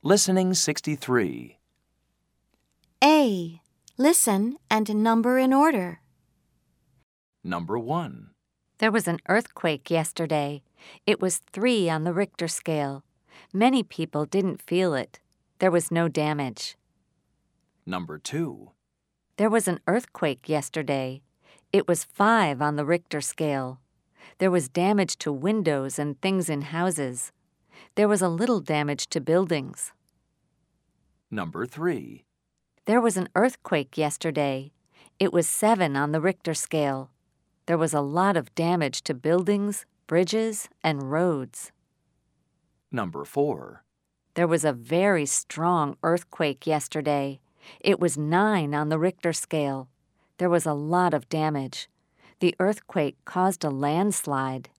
Listening 63. A. Listen and number in order. Number 1. There was an earthquake yesterday. It was 3 on the Richter scale. Many people didn't feel it. There was no damage. Number 2. There was an earthquake yesterday. It was 5 on the Richter scale. There was damage to windows and things in houses. There was a little damage to buildings. Number 3. There was an earthquake yesterday. It was 7 on the Richter scale. There was a lot of damage to buildings, bridges, and roads. Number 4. There was a very strong earthquake yesterday. It was 9 on the Richter scale. There was a lot of damage. The earthquake caused a landslide.